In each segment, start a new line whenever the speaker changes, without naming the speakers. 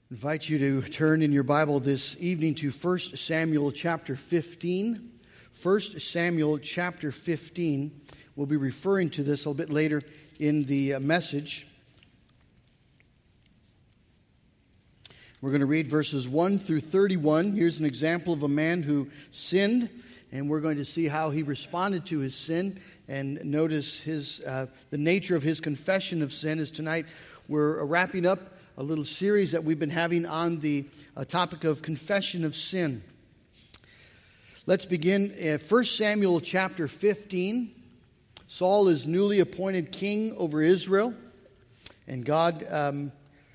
I invite you to turn in your Bible this evening to 1 Samuel chapter 15. 1 Samuel chapter 15. We'll be referring to this a little bit later in the message. We're going to read verses 1 through 31. Here's an example of a man who sinned, and we're going to see how he responded to his sin and notice the nature of his confession of sin. As tonight we're wrapping up a little series that we've been having on the topic of confession of sin. Let's begin at 1 Samuel chapter 15. Saul is newly appointed king over Israel, and God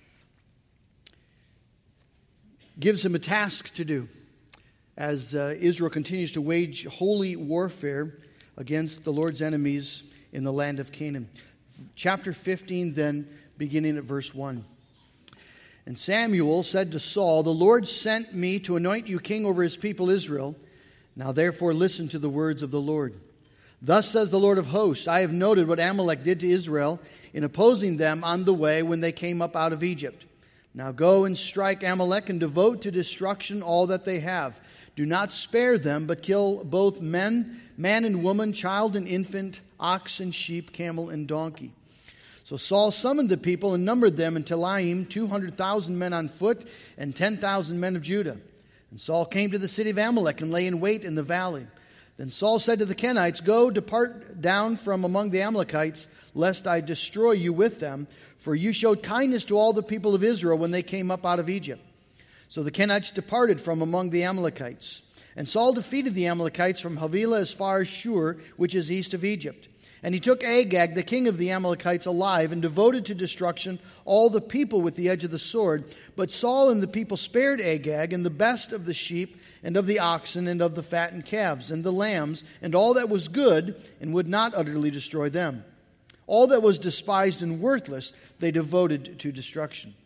gives him a task to do as Israel continues to wage holy warfare against the Lord's enemies in the land of Canaan. Chapter 15, then, beginning at verse 1. And Samuel said to Saul, "The Lord sent me to anoint you king over his people Israel. Now therefore listen to the words of the Lord. Thus says the Lord of hosts, I have noted what Amalek did to Israel in opposing them on the way when they came up out of Egypt. Now go and strike Amalek and devote to destruction all that they have. Do not spare them, but kill both man and woman, child and infant, ox and sheep, camel and donkey." So Saul summoned the people and numbered them in Telaim, 200,000 men on foot and 10,000 men of Judah. And Saul came to the city of Amalek and lay in wait in the valley. Then Saul said to the Kenites, "Go, depart down from among the Amalekites, lest I destroy you with them. For you showed kindness to all the people of Israel when they came up out of Egypt." So the Kenites departed from among the Amalekites. And Saul defeated the Amalekites from Havilah as far as Shur, which is east of Egypt. And he took Agag, the king of the Amalekites, alive, and devoted to destruction all the people with the edge of the sword. But Saul and the people spared Agag, and the best of the sheep, and of the oxen, and of the fattened calves, and the lambs, and all that was good, and would not utterly destroy them. All that was despised and worthless they devoted to destruction.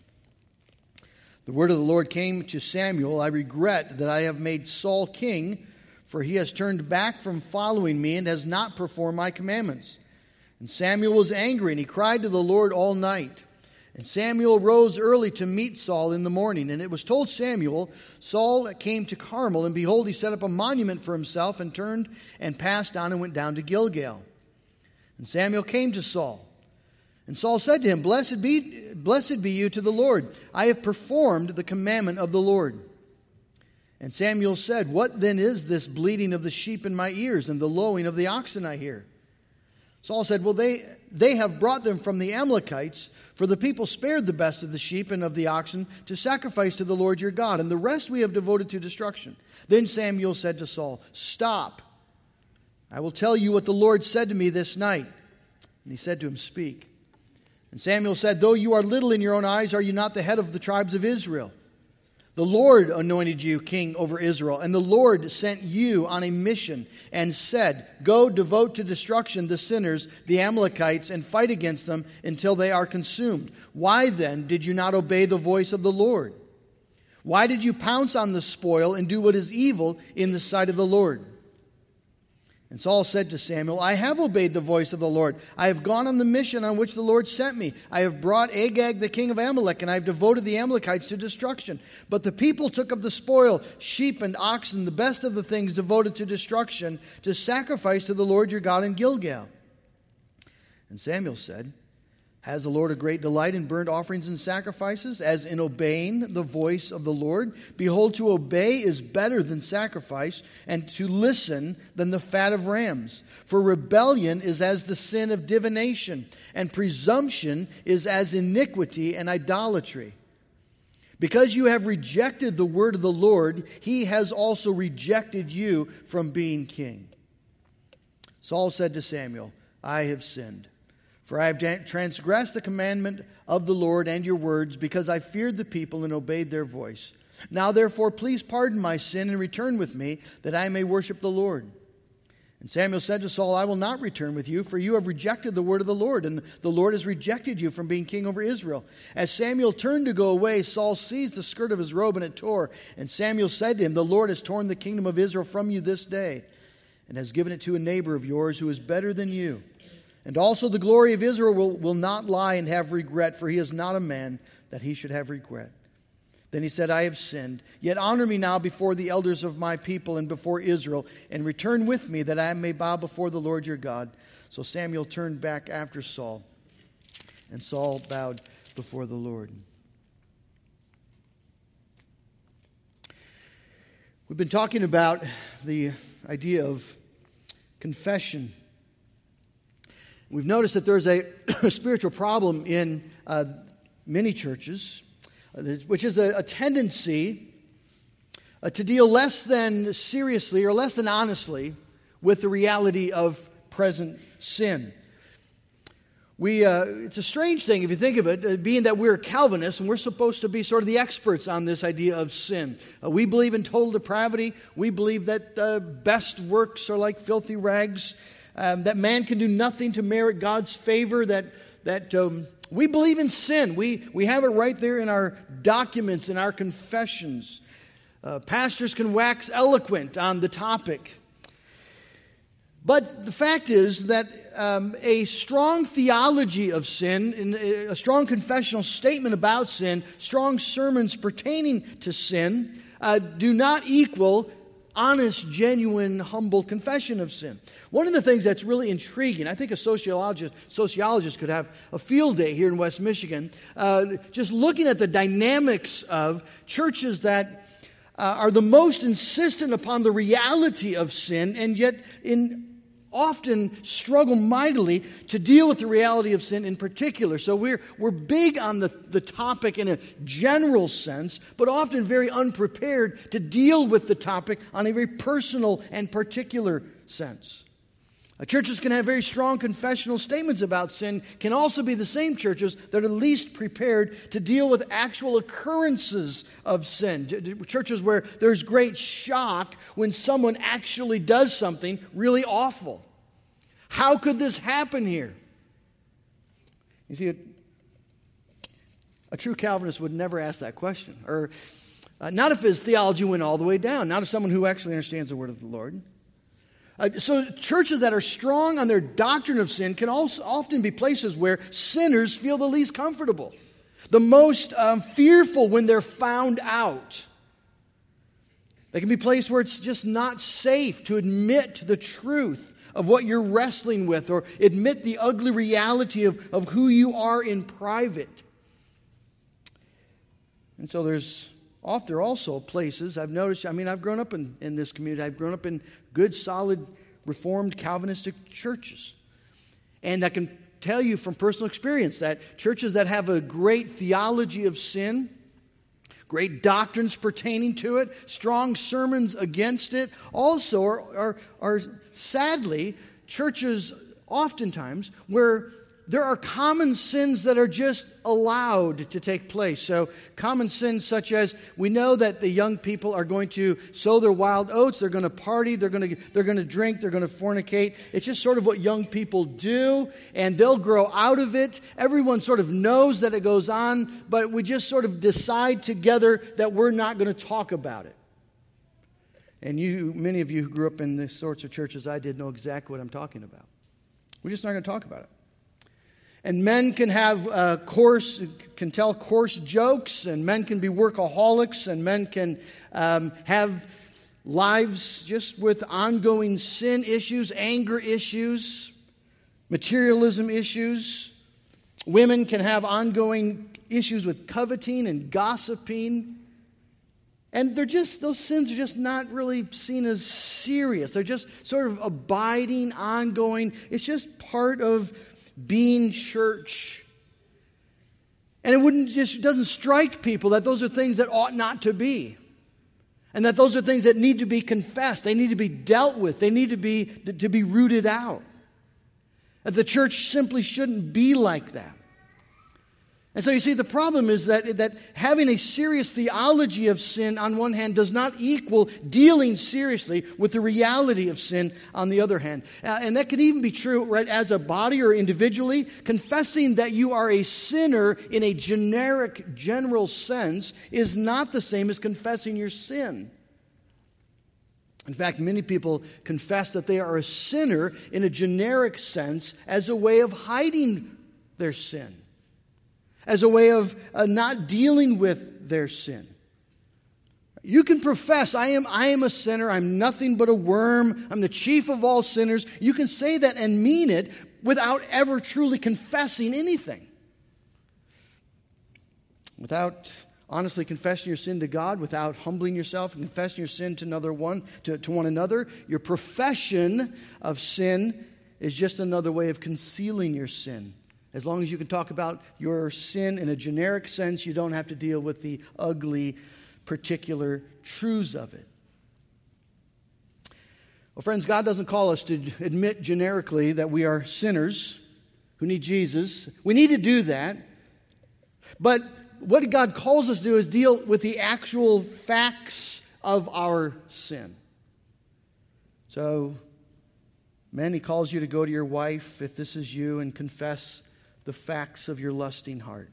The word of the Lord came to Samuel, "I regret that I have made Saul king, for he has turned back from following me and has not performed my commandments." And Samuel was angry, and he cried to the Lord all night. And Samuel rose early to meet Saul in the morning. And it was told Samuel, Saul came to Carmel, and behold, he set up a monument for himself, and turned and passed on and went down to Gilgal. And Samuel came to Saul. And Saul said to him, Blessed be you to the Lord. I have performed the commandment of the Lord." And Samuel said, "What then is this bleating of the sheep in my ears and the lowing of the oxen I hear?" Saul said, "Well, they have brought them from the Amalekites, for the people spared the best of the sheep and of the oxen to sacrifice to the Lord your God, and the rest we have devoted to destruction." Then Samuel said to Saul, "Stop. I will tell you what the Lord said to me this night." And he said to him, "Speak." And Samuel said, "Though you are little in your own eyes, are you not the head of the tribes of Israel? The Lord anointed you king over Israel, and the Lord sent you on a mission and said, 'Go devote to destruction the sinners, the Amalekites, and fight against them until they are consumed.' Why then did you not obey the voice of the Lord? Why did you pounce on the spoil and do what is evil in the sight of the Lord?" And Saul said to Samuel, "I have obeyed the voice of the Lord. I have gone on the mission on which the Lord sent me. I have brought Agag the king of Amalek, and I have devoted the Amalekites to destruction. But the people took of the spoil, sheep and oxen, the best of the things devoted to destruction, to sacrifice to the Lord your God in Gilgal." And Samuel said, "Has the Lord a great delight in burnt offerings and sacrifices, as in obeying the voice of the Lord? Behold, to obey is better than sacrifice, and to listen than the fat of rams. For rebellion is as the sin of divination, and presumption is as iniquity and idolatry. Because you have rejected the word of the Lord, he has also rejected you from being king." Saul said to Samuel, "I have sinned. For I have transgressed the commandment of the Lord and your words, because I feared the people and obeyed their voice. Now therefore please pardon my sin and return with me, that I may worship the Lord." And Samuel said to Saul, "I will not return with you, for you have rejected the word of the Lord, and the Lord has rejected you from being king over Israel." As Samuel turned to go away, Saul seized the skirt of his robe, and it tore. And Samuel said to him, "The Lord has torn the kingdom of Israel from you this day, and has given it to a neighbor of yours who is better than you. And also the glory of Israel will not lie and have regret, for he is not a man that he should have regret. Then he said, I have sinned. Yet honor me now before the elders of my people and before Israel, and return with me that I may bow before the Lord your God. So Samuel turned back after Saul, and Saul bowed before the Lord. We've been talking about the idea of confession. We've noticed that there's a spiritual problem in many churches, which is a tendency to deal less than seriously or less than honestly with the reality of present sin. It's a strange thing if you think of it, being that we're Calvinists and we're supposed to be sort of the experts on this idea of sin. We believe in total depravity. We believe that best works are like filthy rags, that man can do nothing to merit God's favor, that we believe in sin. We have it right there in our documents, in our confessions. Pastors can wax eloquent on the topic. But the fact is that a strong theology of sin, a strong confessional statement about sin, strong sermons pertaining to sin, do not equal honest, genuine, humble confession of sin. One of the things that's really intriguing, I think a sociologist could have a field day here in West Michigan, just looking at the dynamics of churches that are the most insistent upon the reality of sin and yet often struggle mightily to deal with the reality of sin in particular. So we're big on the topic in a general sense, but often very unprepared to deal with the topic on a very personal and particular sense. Churches can have very strong confessional statements about sin, can also be the same churches that are least prepared to deal with actual occurrences of sin. Churches where there's great shock when someone actually does something really awful. How could this happen here? You see, a true Calvinist would never ask that question. Or not if his theology went all the way down. Not if someone who actually understands the word of the Lord. So churches that are strong on their doctrine of sin can also often be places where sinners feel the least comfortable, the most fearful when they're found out. They can be places where it's just not safe to admit the truth of what you're wrestling with or admit the ugly reality of who you are in private. And so there are also places I've noticed, I've grown up in this community. I've grown up in good, solid, Reformed Calvinistic churches. And I can tell you from personal experience that churches that have a great theology of sin, great doctrines pertaining to it, strong sermons against it, also are sadly churches oftentimes where there are common sins that are just allowed to take place. So common sins such as we know that the young people are going to sow their wild oats, they're going to party, they're going to drink, they're going to fornicate. It's just sort of what young people do, and they'll grow out of it. Everyone sort of knows that it goes on, but we just sort of decide together that we're not going to talk about it. And many of you who grew up in the sorts of churches I did know exactly what I'm talking about. We're just not going to talk about it. And men can have can tell coarse jokes, and men can be workaholics, and men can have lives just with ongoing sin issues, anger issues, materialism issues. Women can have ongoing issues with coveting and gossiping. And those sins are just not really seen as serious. They're just sort of abiding, ongoing. It's just part of being church. And it doesn't strike people that those are things that ought not to be. And that those are things that need to be confessed. They need to be dealt with. They need to be rooted out. That the church simply shouldn't be like that. And so you see, the problem is that having a serious theology of sin on one hand does not equal dealing seriously with the reality of sin on the other hand. And that can even be true right as a body or individually. Confessing that you are a sinner in a general sense is not the same as confessing your sin. In fact, many people confess that they are a sinner in a generic sense as a way of hiding their sin, as a way of not dealing with their sin. You can profess, I am a sinner, I'm nothing but a worm, I'm the chief of all sinners. You can say that and mean it without ever truly confessing anything. Without honestly confessing your sin to God, without humbling yourself and confessing your sin to one another, your profession of sin is just another way of concealing your sin. As long as you can talk about your sin in a generic sense, you don't have to deal with the ugly particular truths of it. Well, friends, God doesn't call us to admit generically that we are sinners who need Jesus. We need to do that. But what God calls us to do is deal with the actual facts of our sin. So, men, He calls you to go to your wife, if this is you, and confess the facts of your lusting heart.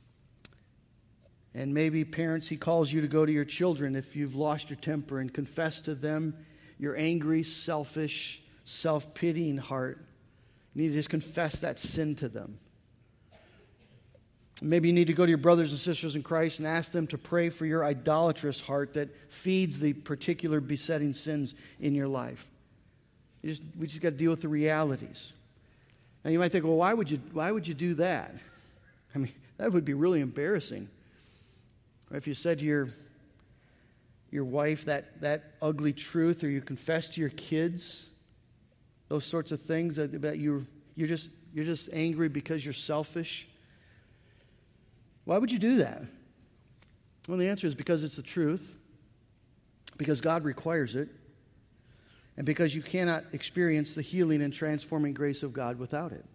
And maybe, parents, He calls you to go to your children if you've lost your temper and confess to them your angry, selfish, self-pitying heart. You need to just confess that sin to them. Maybe you need to go to your brothers and sisters in Christ and ask them to pray for your idolatrous heart that feeds the particular besetting sins in your life. We just got to deal with the realities. Now you might think, well, why would you do that? I mean, that would be really embarrassing. Or if you said to your wife that ugly truth, or you confess to your kids those sorts of things that you're just angry because you're selfish. Why would you do that? Well, the answer is because it's the truth, because God requires it, and because you cannot experience the healing and transforming grace of God without it.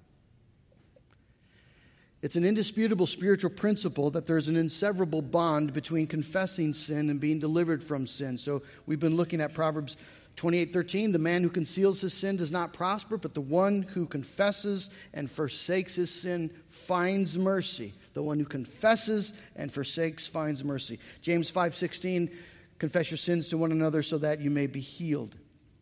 It's an indisputable spiritual principle that there's an inseverable bond between confessing sin and being delivered from sin. So we've been looking at Proverbs 28:13. The man who conceals his sin does not prosper, but the one who confesses and forsakes his sin finds mercy. The one who confesses and forsakes finds mercy. James 5:16, confess your sins to one another so that you may be healed.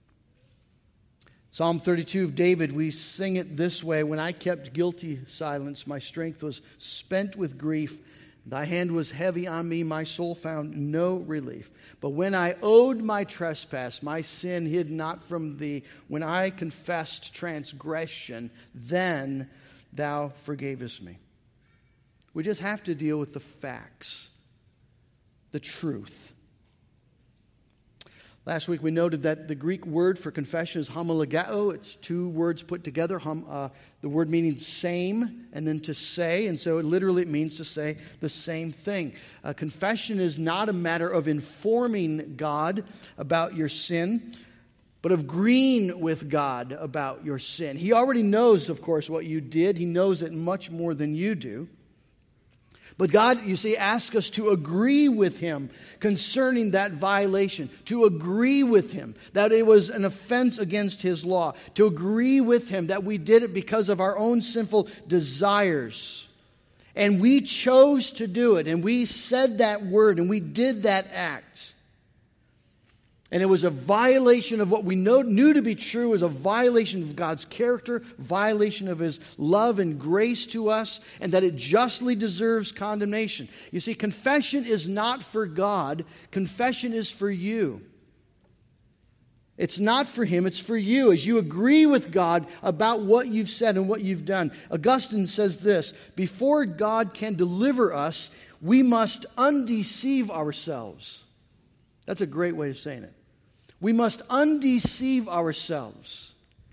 Psalm 32 of David, we sing it this way: when I kept guilty silence, my strength was spent with grief. Thy hand was heavy on me, my soul found no relief. But when I owed my trespass, my sin hid not from thee. When I confessed transgression, then thou forgavest me. We just have to deal with the facts, the truth. Last week we noted that the Greek word for confession is homologeo. It's two words put together, the word meaning same and then to say. And so literally it means to say the same thing. Confession is not a matter of informing God about your sin, but of agreeing with God about your sin. He already knows, of course, what you did. He knows it much more than you do. But God, you see, asks us to agree with Him concerning that violation, to agree with Him that it was an offense against His law, to agree with Him that we did it because of our own sinful desires. And we chose to do it, and we said that word, and we did that act. And it was a violation of what we knew to be true. It was a violation of God's character, violation of His love and grace to us, and that it justly deserves condemnation. You see, confession is not for God. Confession is for you. It's not for Him, it's for you as you agree with God about what you've said and what you've done. Augustine says this: before God can deliver us, we must undeceive ourselves. That's a great way of saying it. We must undeceive ourselves,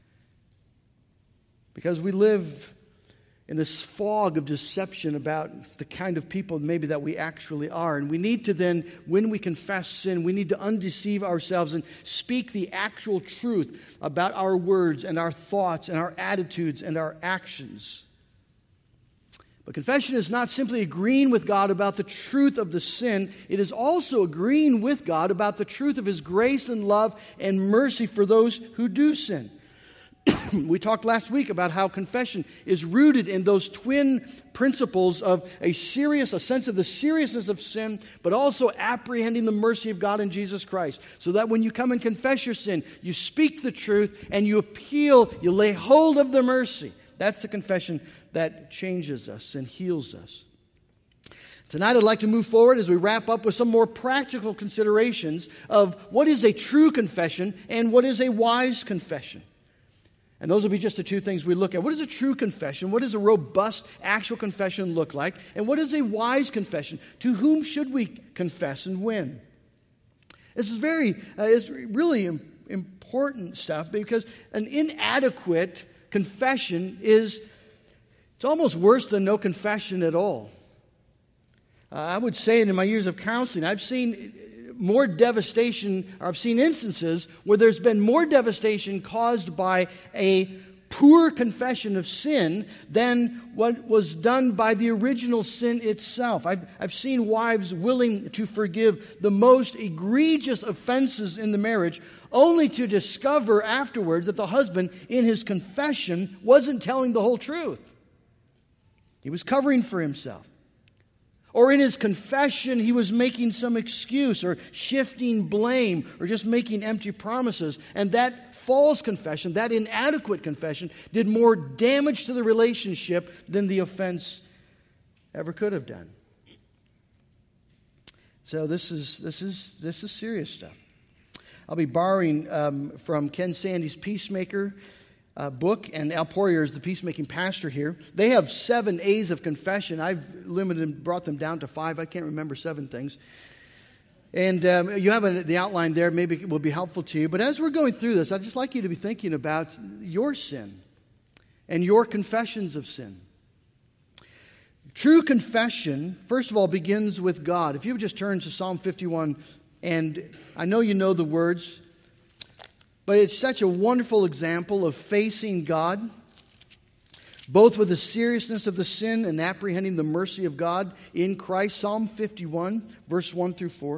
because we live in this fog of deception about the kind of people maybe that we actually are. And we need to then, when we confess sin, we need to undeceive ourselves and speak the actual truth about our words and our thoughts and our attitudes and our actions. But confession is not simply agreeing with God about the truth of the sin. It is also agreeing with God about the truth of His grace and love and mercy for those who do sin. We talked last week about how confession is rooted in those twin principles of a sense of the seriousness of sin, but also apprehending the mercy of God in Jesus Christ. So that when you come and confess your sin, you speak the truth and you appeal, you lay hold of the mercy. That's the confession that changes us and heals us. Tonight I'd like to move forward as we wrap up with some more practical considerations of what is a true confession and what is a wise confession. And those will be just the two things we look at. What is a true confession? What does a robust, actual confession look like? And what is a wise confession? To whom should we confess and when? This is it's really important stuff, because an inadequate confession it's almost worse than no confession at all. I would say in my years of counseling, I've seen more devastation, or I've seen instances where there's been more devastation caused by a poor confession of sin than what was done by the original sin itself. I've seen wives willing to forgive the most egregious offenses in the marriage, only to discover afterwards that the husband, in his confession, wasn't telling the whole truth. He was covering for himself. Or in his confession, he was making some excuse or shifting blame or just making empty promises. And that false confession, that inadequate confession, did more damage to the relationship than the offense ever could have done. So this is serious stuff. I'll be borrowing from Ken Sande's Peacemaker book, and Al Poirier is the peacemaking pastor here. They have 7 A's of confession. I've limited and brought them down to 5. I can't remember 7 things. And you have the outline there. Maybe it will be helpful to you. But as we're going through this, I'd just like you to be thinking about your sin and your confessions of sin. True confession, first of all, begins with God. If you would just turn to Psalm 51, and I know you know the words, but it's such a wonderful example of facing God, both with the seriousness of the sin and apprehending the mercy of God in Christ. Psalm 51, verse 1 through 4.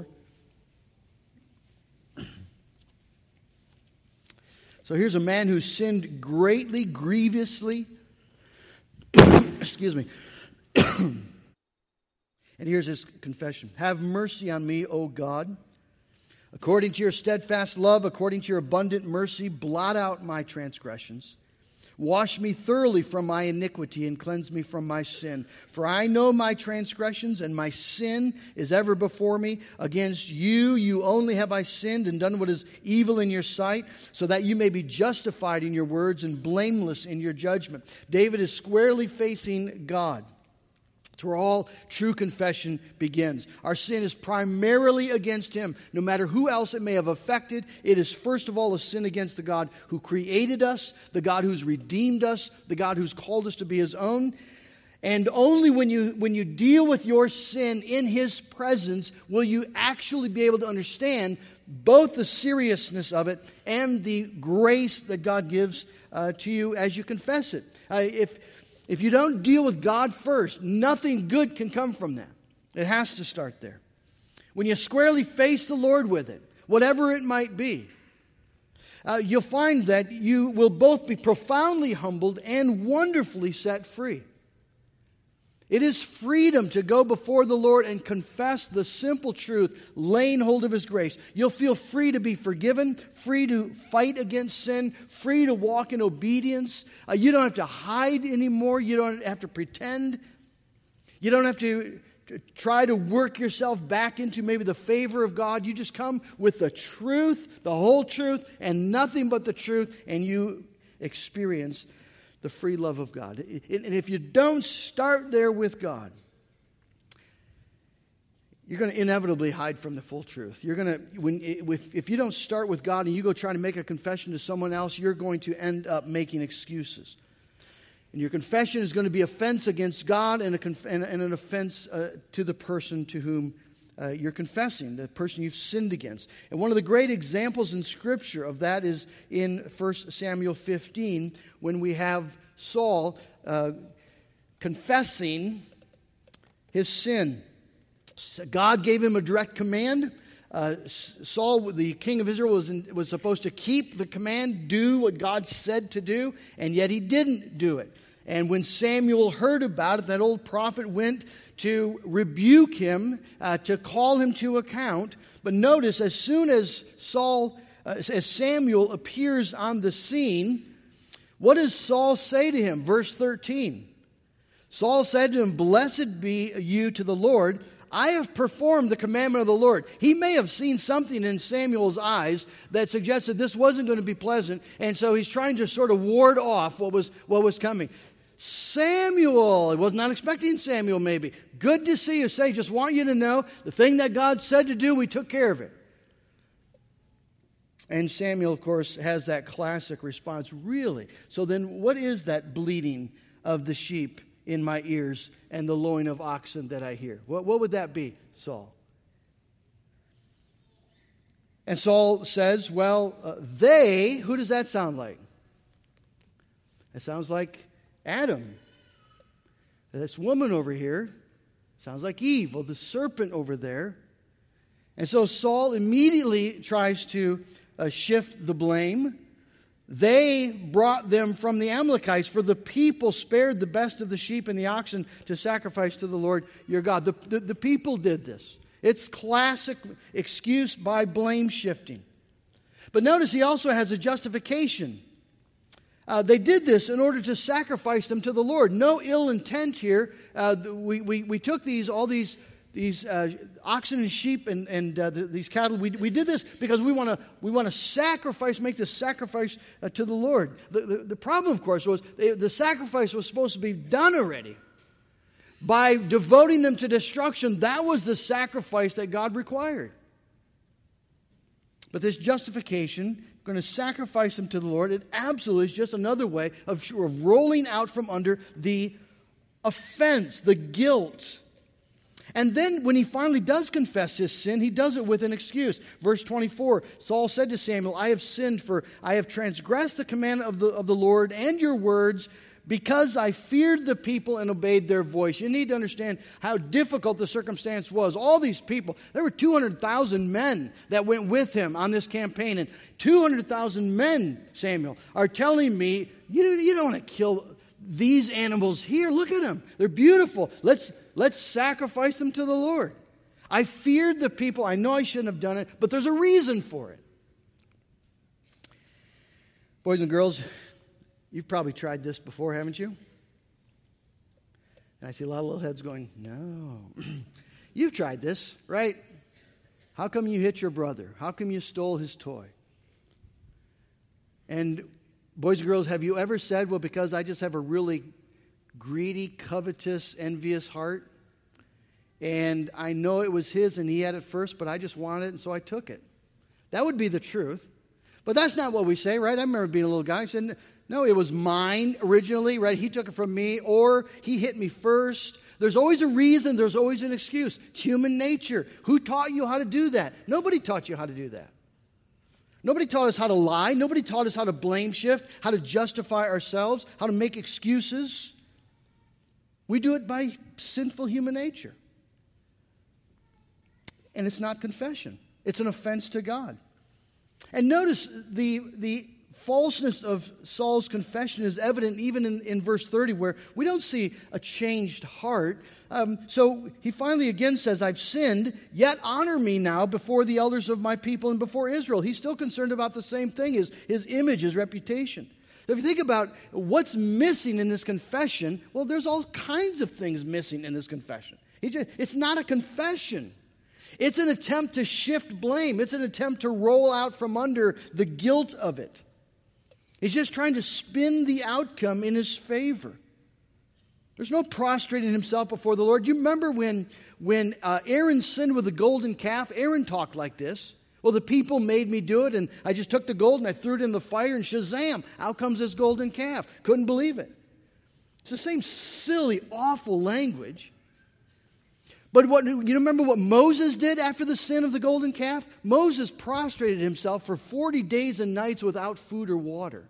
So here's a man who sinned greatly, grievously. Excuse me. And here's his confession. Have mercy on me, O God. According to your steadfast love, according to your abundant mercy, blot out my transgressions. Wash me thoroughly from my iniquity and cleanse me from my sin. For I know my transgressions, and my sin is ever before me. Against you only have I sinned and done what is evil in your sight, so that you may be justified in your words and blameless in your judgment. David is squarely facing God. It's where all true confession begins. Our sin is primarily against Him. No matter who else it may have affected, it is first of all a sin against the God who created us, the God who's redeemed us, the God who's called us to be His own. And only when you deal with your sin in His presence will you actually be able to understand both the seriousness of it and the grace that God gives to you as you confess it. If you don't deal with God first, nothing good can come from that. It has to start there. When you squarely face the Lord with it, whatever it might be, you'll find that you will both be profoundly humbled and wonderfully set free. It is freedom to go before the Lord and confess the simple truth, laying hold of His grace. You'll feel free to be forgiven, free to fight against sin, free to walk in obedience. You don't have to hide anymore. You don't have to pretend. You don't have to try to work yourself back into maybe the favor of God. You just come with the truth, the whole truth, and nothing but the truth, and you experience the free love of God. And if you don't start there with God, you're going to inevitably hide from the full truth. If you don't start with God and you go try to make a confession to someone else, you're going to end up making excuses. And your confession is going to be offense against God and an offense to the person to whom you're confessing, the person you've sinned against. And one of the great examples in Scripture of that is in 1 Samuel 15, when we have Saul confessing his sin. God gave him a direct command. Saul, the king of Israel, was supposed to keep the command, do what God said to do, and yet he didn't do it. And when Samuel heard about it, that old prophet went to rebuke him, to call him to account. But notice, as soon as Samuel appears on the scene, what does Saul say to him? Verse 13. Saul said to him, "Blessed be you to the Lord. I have performed the commandment of the Lord." He may have seen something in Samuel's eyes that suggested this wasn't going to be pleasant, and so he's trying to sort of ward off what was coming. Samuel, he was not expecting Samuel maybe. "Good to see you." Say, "Just want you to know the thing that God said to do, we took care of it." And Samuel, of course, has that classic response, "Really? So then what is that bleating of the sheep in my ears and the lowing of oxen that I hear?" What would that be, Saul? And Saul says, they, who does that sound like? It sounds like Adam. This woman over here sounds like Eve, or the serpent over there. And so Saul immediately tries to shift the blame. They brought them from the Amalekites, for the people spared the best of the sheep and the oxen to sacrifice to the Lord your God. The people did this. It's classic excuse by blame shifting. But notice he also has a justification. They did this in order to sacrifice them to the Lord. No ill intent here. We took all these oxen and sheep and these cattle. We did this because we want to sacrifice, make this sacrifice to the Lord. The problem, of course, was the sacrifice was supposed to be done already. By devoting them to destruction, that was the sacrifice that God required. But this justification, going to sacrifice them to the Lord, it absolutely is just another way of rolling out from under the offense, the guilt. And then when he finally does confess his sin, he does it with an excuse. Verse 24, Saul said to Samuel, "I have sinned, for I have transgressed the commandment of the Lord and your words, because I feared the people and obeyed their voice." You need to understand how difficult the circumstance was. All these people, there were 200,000 men that went with him on this campaign. And 200,000 men, Samuel, are telling me, you don't want to kill these animals here. Look at them. They're beautiful. Let's sacrifice them to the Lord. I feared the people. I know I shouldn't have done it, but there's a reason for it. Boys and girls, you've probably tried this before, haven't you? And I see a lot of little heads going, "No." You've tried this, right? How come you hit your brother? How come you stole his toy? And boys and girls, have you ever said, "Well, because I just have a really greedy, covetous, envious heart, and I know it was his and he had it first, but I just wanted it and so I took it"? That would be the truth. But that's not what we say, right? I remember being a little guy saying, "No, it was mine originally, right? He took it from me, or he hit me first." There's always a reason, there's always an excuse. It's human nature. Who taught you how to do that? Nobody taught you how to do that. Nobody taught us how to lie. Nobody taught us how to blame shift, how to justify ourselves, how to make excuses. We do it by sinful human nature. And it's not confession. It's an offense to God. And notice the falseness of Saul's confession is evident even in verse 30, where we don't see a changed heart. So he finally again says, "I've sinned, yet honor me now before the elders of my people and before Israel." He's still concerned about the same thing, his image, his reputation. If you think about what's missing in this confession, well, there's all kinds of things missing in this confession. It's not a confession. It's an attempt to shift blame. It's an attempt to roll out from under the guilt of it. He's just trying to spin the outcome in his favor. There's no prostrating himself before the Lord. You remember when Aaron sinned with the golden calf? Aaron talked like this. "Well, the people made me do it, and I just took the gold and I threw it in the fire, and shazam, out comes this golden calf." Couldn't believe it. It's the same silly, awful language. But you remember what Moses did after the sin of the golden calf? Moses prostrated himself for 40 days and nights without food or water.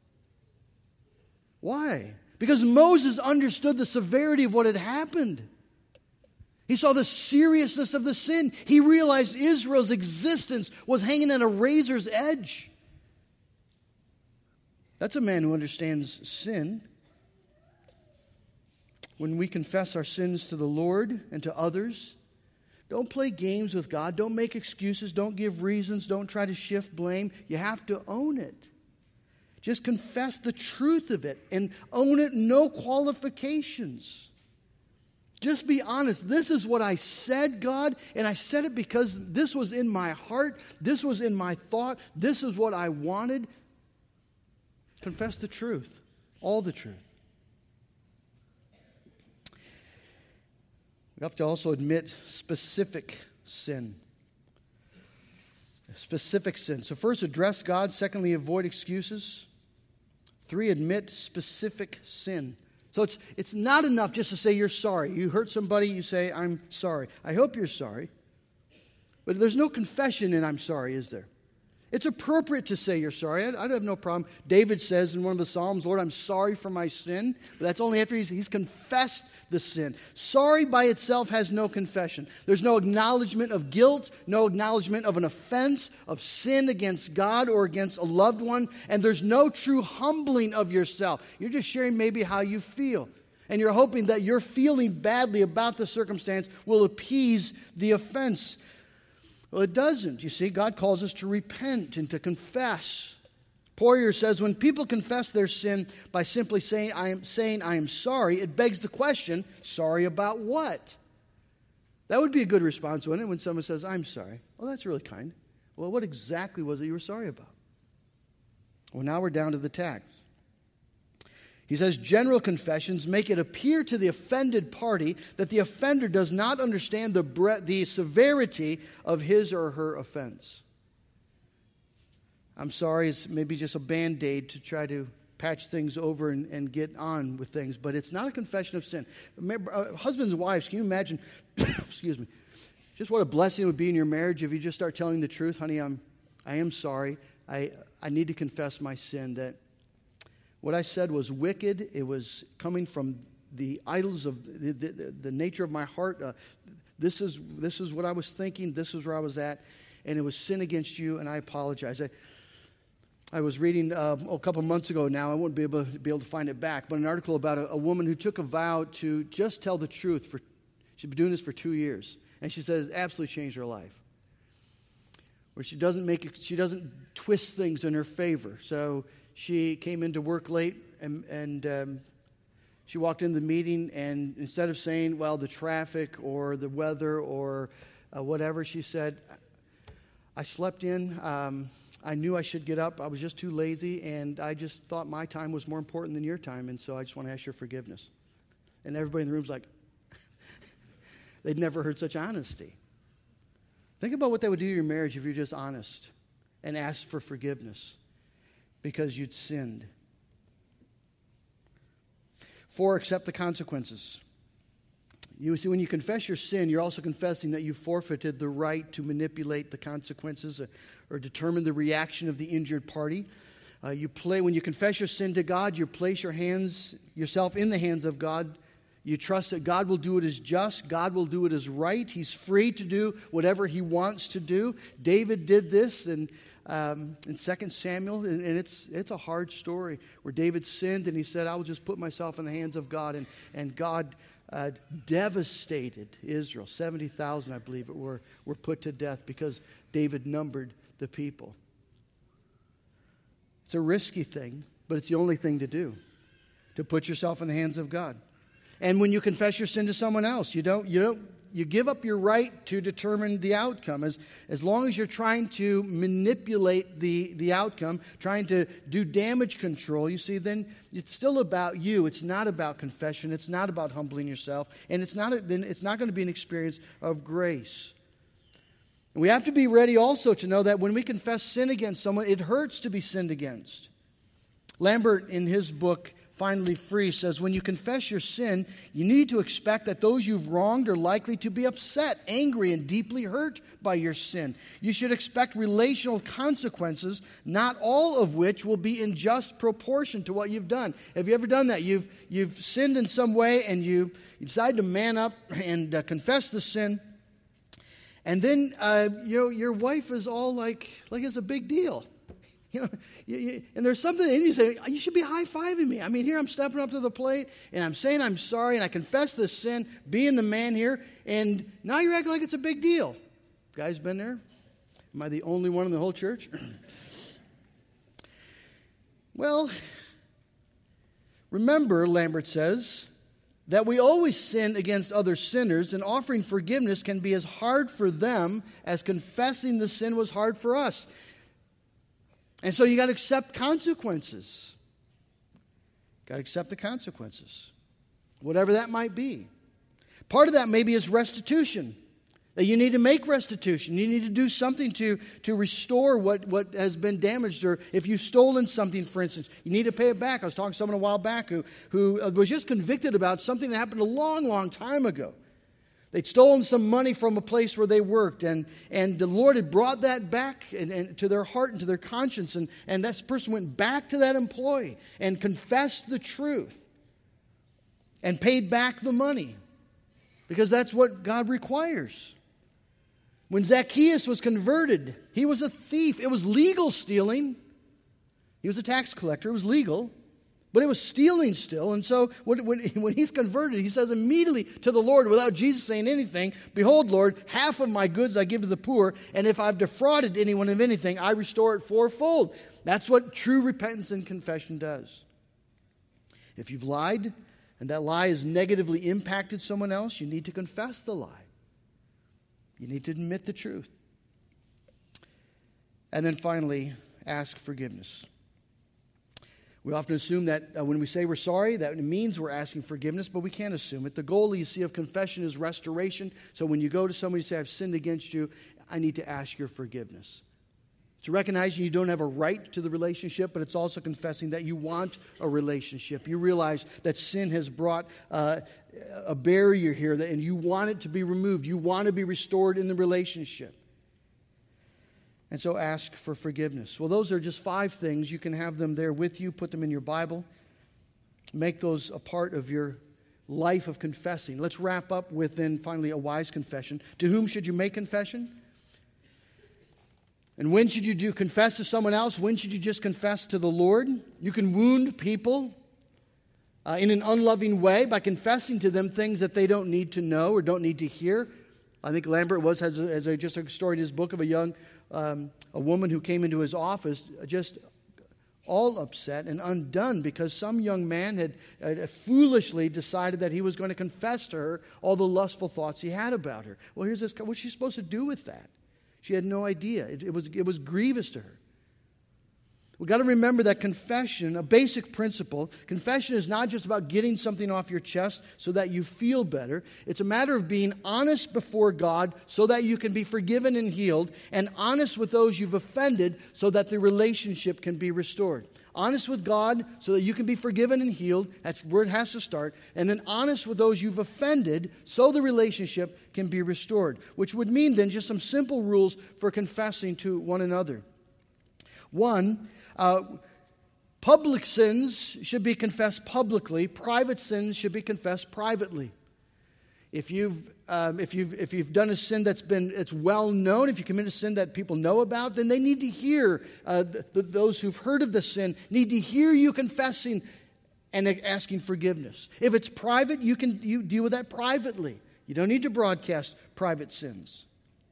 Why? Because Moses understood the severity of what had happened. He saw the seriousness of the sin. He realized Israel's existence was hanging at a razor's edge. That's a man who understands sin. When we confess our sins to the Lord and to others, don't play games with God. Don't make excuses. Don't give reasons. Don't try to shift blame. You have to own it. Just confess the truth of it and own it, no qualifications. Just be honest. This is what I said, God, and I said it because this was in my heart. This was in my thought. This is what I wanted. Confess the truth, all the truth. We have to also admit specific sin. Specific sin. So first, address God. Secondly, avoid excuses. 3, admit specific sin. So it's not enough just to say you're sorry. You hurt somebody, you say, I'm sorry. I hope you're sorry. But there's no confession in I'm sorry, is there? It's appropriate to say you're sorry. I have no problem. David says in one of the Psalms, Lord, I'm sorry for my sin. But that's only after he's confessed the sin. Sorry by itself has no confession. There's no acknowledgement of guilt, no acknowledgement of an offense, of sin against God or against a loved one. And there's no true humbling of yourself. You're just sharing maybe how you feel. And you're hoping that your feeling badly about the circumstance will appease the offense. Well, it doesn't. You see, God calls us to repent and to confess. Poirier says, when people confess their sin by simply saying I am sorry, it begs the question, sorry about what? That would be a good response, wouldn't it, when someone says, I'm sorry. Well, that's really kind. Well, what exactly was it you were sorry about? Well, now we're down to the text. He says, general confessions make it appear to the offended party that the offender does not understand the severity of his or her offense. I'm sorry is maybe just a Band-Aid to try to patch things over and get on with things, but it's not a confession of sin. Remember, husbands and wives, can you imagine, excuse me, just what a blessing it would be in your marriage if you just start telling the truth. Honey, I am sorry. I need to confess my sin, that what I said was wicked. It was coming from the idols of the nature of my heart. This is what I was thinking. This is where I was at. And it was sin against you, and I apologize. I was reading a couple months ago now. I won't be able to find it back. But an article about a woman who took a vow to just tell the truth. She'd been doing this for 2 years. And she said it absolutely changed her life. Where she doesn't twist things in her favor. So she came into work late and she walked into the meeting, and instead of saying, well, the traffic or the weather or whatever, she said, I slept in. I knew I should get up. I was just too lazy, and I just thought my time was more important than your time, and so I just want to ask your forgiveness. And everybody in the room's like, they'd never heard such honesty. Think about what that would do to your marriage if you're just honest and asked for forgiveness because you'd sinned. 4, accept the consequences. You see, when you confess your sin, you're also confessing that you forfeited the right to manipulate the consequences or determine the reaction of the injured party. When you confess your sin to God, you place yourself in the hands of God. You trust that God will do what is just. God will do what is right. He's free to do whatever He wants to do. David did this in 2 Samuel, and it's a hard story where David sinned and he said, I will just put myself in the hands of God. And God devastated Israel. 70,000, I believe it were put to death because David numbered the people. It's a risky thing, but it's the only thing to do, to put yourself in the hands of God. And when you confess your sin to someone else, you give up your right to determine the outcome. As long as you're trying to manipulate the outcome, trying to do damage control, you see, then it's still about you. It's not about confession. It's not about humbling yourself. And it's not going to be an experience of grace. And we have to be ready also to know that when we confess sin against someone, it hurts to be sinned against. Lambert, in his book, Finally Free, says, when you confess your sin, you need to expect that those you've wronged are likely to be upset, angry, and deeply hurt by your sin. You should expect relational consequences, not all of which will be in just proportion to what you've done. Have you ever done that? You've sinned in some way, and you decide to man up and confess the sin. And then your wife is all like it's a big deal. And there's something in you saying, you should be high-fiving me. I mean, here I'm stepping up to the plate, and I'm saying I'm sorry, and I confess this sin, being the man here, and now you're acting like it's a big deal. Guys been there? Am I the only one in the whole church? Well, remember, Lambert says, that we always sin against other sinners, and offering forgiveness can be as hard for them as confessing the sin was hard for us. And so you got to accept consequences. Got to accept the consequences, whatever that might be. Part of that maybe is restitution. That you need to make restitution. You need to do something to restore what has been damaged. Or if you've stolen something, for instance, you need to pay it back. I was talking to someone a while back who was just convicted about something that happened a long, long time ago. They'd stolen some money from a place where they worked, and the Lord had brought that back and to their heart and to their conscience. And that person went back to that employee and confessed the truth and paid back the money, because that's what God requires. When Zacchaeus was converted, he was a thief. It was legal stealing. He was a tax collector. It was legal, but it was stealing still. And so when he's converted, he says immediately to the Lord, without Jesus saying anything, "Behold, Lord, half of my goods I give to the poor, and if I've defrauded anyone of anything, I restore it fourfold." That's what true repentance and confession does. If you've lied and that lie has negatively impacted someone else, you need to confess the lie. You need to admit the truth. And then finally, ask forgiveness. We often assume that when we say we're sorry, that means we're asking forgiveness, but we can't assume it. The goal, you see, of confession is restoration. So when you go to somebody and say, "I've sinned against you, I need to ask your forgiveness." It's recognizing you don't have a right to the relationship, but it's also confessing that you want a relationship. You realize that sin has brought a barrier here, and you want it to be removed. You want to be restored in the relationship. And so ask for forgiveness. Well, those are just 5 things. You can have them there with you. Put them in your Bible. Make those a part of your life of confessing. Let's wrap up with then finally a wise confession. To whom should you make confession? And when should you confess to someone else? When should you just confess to the Lord? You can wound people in an unloving way by confessing to them things that they don't need to know or don't need to hear. I think Lambert has just a story in his book of a woman who came into his office just all upset and undone because some young man had foolishly decided that he was going to confess to her all the lustful thoughts he had about her. Well, here's this. What's she supposed to do with that? She had no idea. It was grievous to her. We've got to remember that confession, a basic principle, confession is not just about getting something off your chest so that you feel better. It's a matter of being honest before God so that you can be forgiven and healed, and honest with those you've offended so that the relationship can be restored. Honest with God so that you can be forgiven and healed. That's where it has to start. And then honest with those you've offended so the relationship can be restored. Which would mean then just some simple rules for confessing to one another. One, public sins should be confessed publicly. Private sins should be confessed privately. If you've done a sin it's well known, if you commit a sin that people know about, then they need to hear, those who've heard of the sin need to hear you confessing and asking forgiveness. If it's private, you deal with that privately. You don't need to broadcast private sins.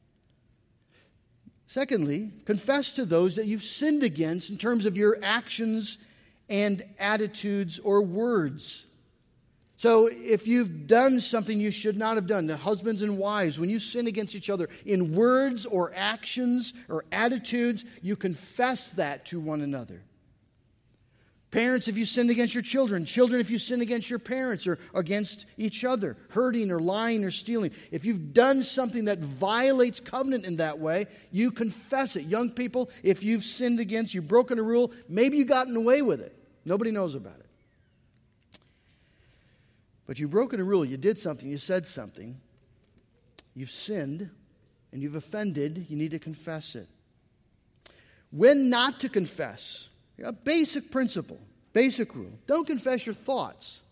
Secondly, confess to those that you've sinned against in terms of your actions and attitudes or words. So if you've done something you should not have done, the husbands and wives, when you sin against each other in words or actions or attitudes, you confess that to one another. Parents, if you sinned against your children. Children, if you sin against your parents or against each other, hurting or lying or stealing. If you've done something that violates covenant in that way, you confess it. Young people, if you've sinned against, you've broken a rule, maybe you've gotten away with it. Nobody knows about it. But you've broken a rule, you did something, you said something, you've sinned, and you've offended, you need to confess it. When not to confess, a basic principle, basic rule, don't confess your thoughts.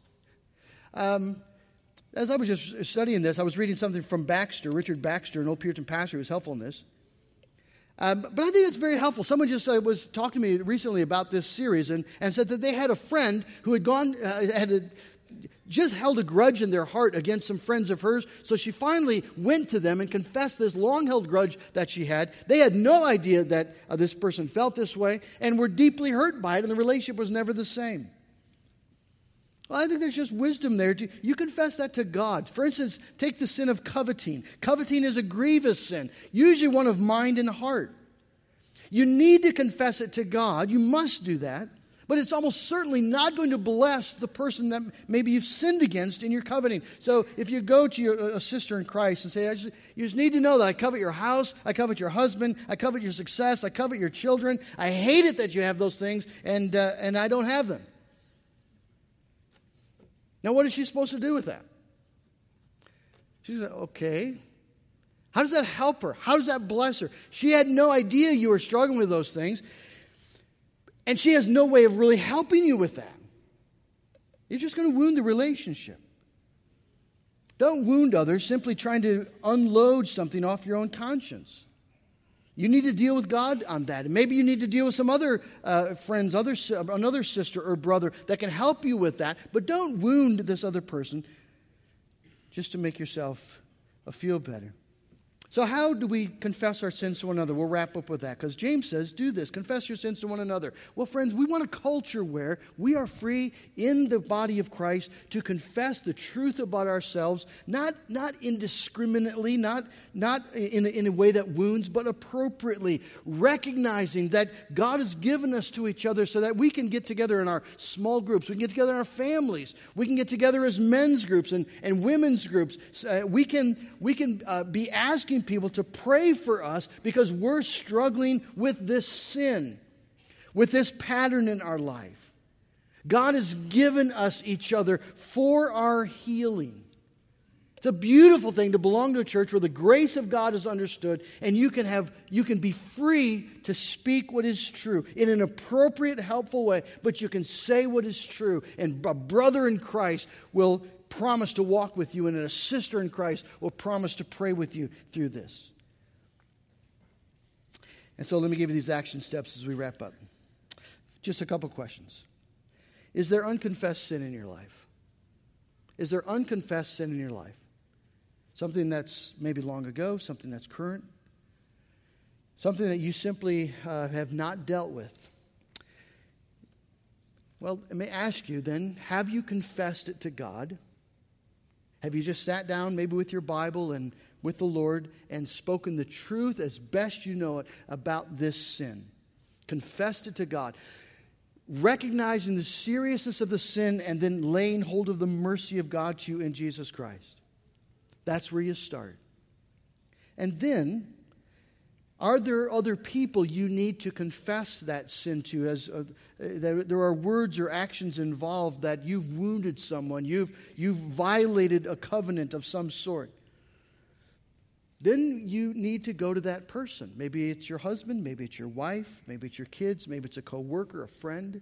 As I was just studying this, I was reading something from Baxter, Richard Baxter, an old Puritan pastor who was helpful in this. But I think it's very helpful. Someone just was talking to me recently about this series and said that they had a friend who had just held a grudge in their heart against some friends of hers. So she finally went to them and confessed this long-held grudge that she had. They had no idea that this person felt this way and were deeply hurt by it, and the relationship was never the same. Well, I think there's just wisdom there. You confess that to God. For instance, take the sin of coveting. Coveting is a grievous sin, usually one of mind and heart. You need to confess it to God. You must do that. But it's almost certainly not going to bless the person that maybe you've sinned against in your coveting. So if you go to a sister in Christ and say, you just need to know that I covet your house, I covet your husband, I covet your success, I covet your children. I hate it that you have those things, and I don't have them. Now, what is she supposed to do with that? She's like, okay. How does that help her? How does that bless her? She had no idea you were struggling with those things. And she has no way of really helping you with that. You're just going to wound the relationship. Don't wound others simply trying to unload something off your own conscience. You need to deal with God on that. And maybe you need to deal with some other friends, another sister or brother that can help you with that. But don't wound this other person just to make yourself feel better. So how do we confess our sins to one another? We'll wrap up with that because James says, do this. Confess your sins to one another. Well, friends, we want a culture where we are free in the body of Christ to confess the truth about ourselves, not indiscriminately, not in a way that wounds, but appropriately, recognizing that God has given us to each other so that we can get together in our small groups. We can get together in our families. We can get together as men's groups and women's groups. We can be asking people to pray for us because we're struggling with this sin, with this pattern in our life. God has given us each other for our healing. It's a beautiful thing to belong to a church where the grace of God is understood and you can be free to speak what is true in an appropriate, helpful way, but you can say what is true, and a brother in Christ will promise to walk with you, and a sister in Christ will promise to pray with you through this. And so let me give you these action steps as we wrap up. Just a couple questions. Is there unconfessed sin in your life? Is there unconfessed sin in your life? Something that's maybe long ago, something that's current, something that you simply have not dealt with. Well, let me ask you then, have you confessed it to God? Have you just sat down maybe with your Bible and with the Lord and spoken the truth as best you know it about this sin? Confessed it to God. Recognizing the seriousness of the sin and then laying hold of the mercy of God to you in Jesus Christ. That's where you start. And then, are there other people you need to confess that sin to? There are words or actions involved that you've wounded someone, you've violated a covenant of some sort. Then you need to go to that person. Maybe it's your husband, maybe it's your wife, maybe it's your kids, maybe it's a coworker, a friend.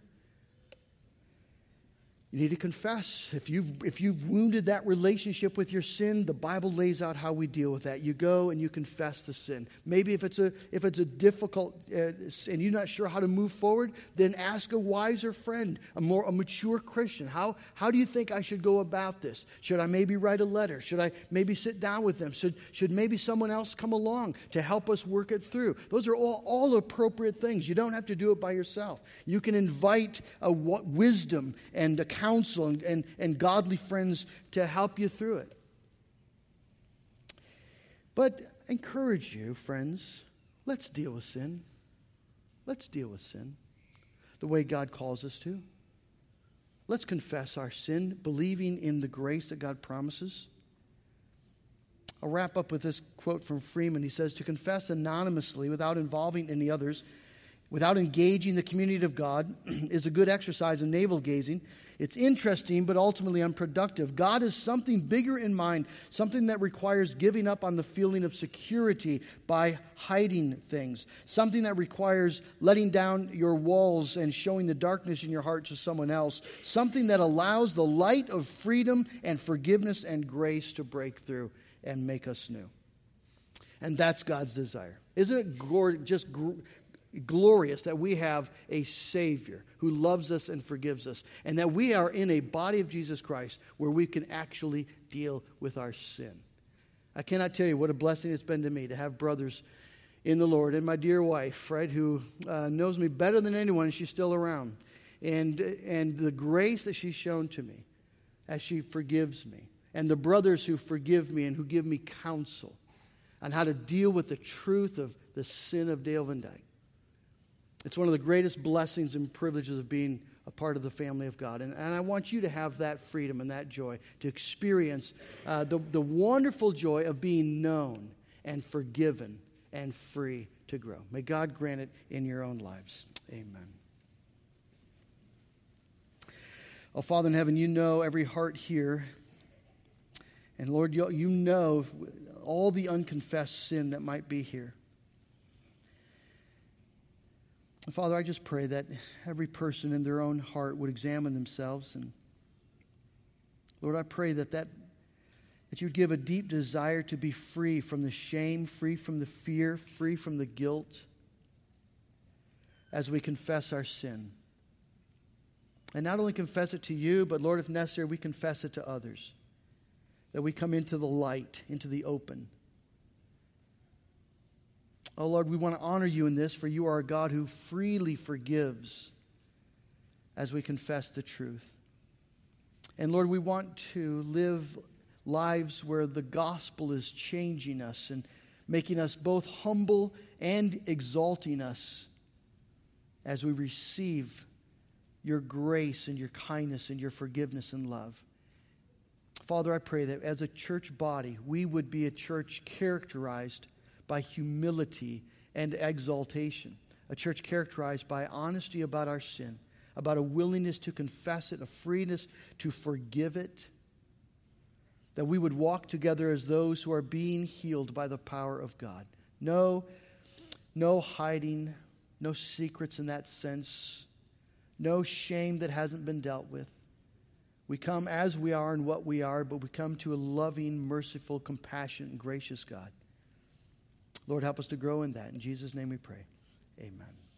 You need to confess. If you've wounded that relationship with your sin, the Bible lays out how we deal with that. You go and you confess the sin. Maybe if it's a difficult and you're not sure how to move forward, then ask a wiser friend, a mature Christian. How do you think I should go about this? Should I maybe write a letter? Should I maybe sit down with them? Should maybe someone else come along to help us work it through? Those are all appropriate things. You don't have to do it by yourself. You can invite wisdom and a counsel and godly friends to help you through it. But I encourage you, friends, let's deal with sin. Let's deal with sin the way God calls us to. Let's confess our sin, believing in the grace that God promises. I'll wrap up with this quote from Freeman. He says, to confess anonymously without involving any others, without engaging the community of God, is a good exercise in navel gazing. It's interesting, but ultimately unproductive. God has something bigger in mind, something that requires giving up on the feeling of security by hiding things, something that requires letting down your walls and showing the darkness in your heart to someone else, something that allows the light of freedom and forgiveness and grace to break through and make us new. And that's God's desire. Isn't it glorious that we have a Savior who loves us and forgives us, and that we are in a body of Jesus Christ where we can actually deal with our sin. I cannot tell you what a blessing it's been to me to have brothers in the Lord, and my dear wife, right, who knows me better than anyone, and she's still around, and the grace that she's shown to me as she forgives me, and the brothers who forgive me and who give me counsel on how to deal with the truth of the sin of Dale Van Dyke. It's one of the greatest blessings and privileges of being a part of the family of God. And I want you to have that freedom and that joy, to experience the wonderful joy of being known and forgiven and free to grow. May God grant it in your own lives. Amen. Oh, Father in heaven, you know every heart here. And Lord, you know all the unconfessed sin that might be here. And Father, I just pray that every person in their own heart would examine themselves. And Lord, I pray that you'd give a deep desire to be free from the shame, free from the fear, free from the guilt as we confess our sin. And not only confess it to you, but Lord, if necessary, we confess it to others. That we come into the light, into the open. Oh Lord, we want to honor you in this, for you are a God who freely forgives as we confess the truth. And Lord, we want to live lives where the gospel is changing us and making us both humble and exalting us as we receive your grace and your kindness and your forgiveness and love. Father, I pray that as a church body, we would be a church characterized by humility and exaltation. A church characterized by honesty about our sin, about a willingness to confess it, a freeness to forgive it. That we would walk together as those who are being healed by the power of God. No hiding, no secrets in that sense. No shame that hasn't been dealt with. We come as we are and what we are, but we come to a loving, merciful, compassionate, and gracious God. Lord, help us to grow in that. In Jesus' name we pray. Amen.